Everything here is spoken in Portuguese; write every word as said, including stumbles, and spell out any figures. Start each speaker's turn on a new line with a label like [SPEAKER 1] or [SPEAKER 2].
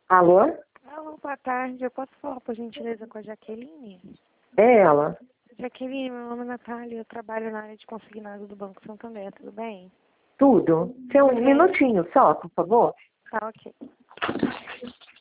[SPEAKER 1] Alô?
[SPEAKER 2] Alô, boa tarde. Eu posso falar, por gentileza, com a Jaqueline?
[SPEAKER 1] É ela.
[SPEAKER 2] Jaqueline, meu nome é Natália. Eu trabalho na área de consignado do Banco Santander. Tudo bem?
[SPEAKER 1] Tudo. Tem um
[SPEAKER 2] É.
[SPEAKER 1] minutinho só, por favor.
[SPEAKER 2] Tá, ok.